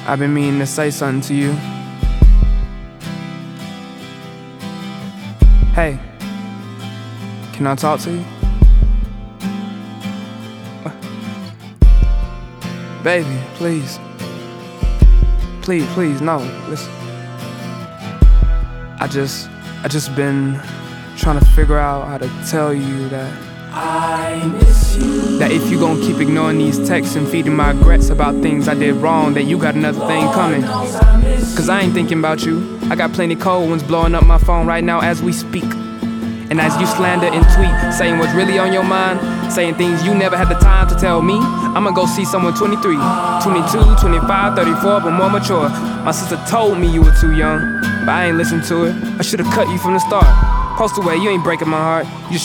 I've been meaning to say something to you. Hey, can I talk to you? Baby, please. Please, no, listen. I just been trying to figure out how to tell you that I miss you. that if you gon' keep ignoring these texts and feeding my regrets about things I did wrong, that you got another thing coming. Cause I ain't thinking about you. I got plenty cold ones blowing up my phone right now as we speak. And as you slander and tweet, saying what's really on your mind, saying things you never had the time to tell me, I'ma go see someone 23, 22, 25, 34, but more mature. My sister told me you were too young, but I ain't listened to it. I should've cut you from the start. Post away, you ain't breaking my heart. You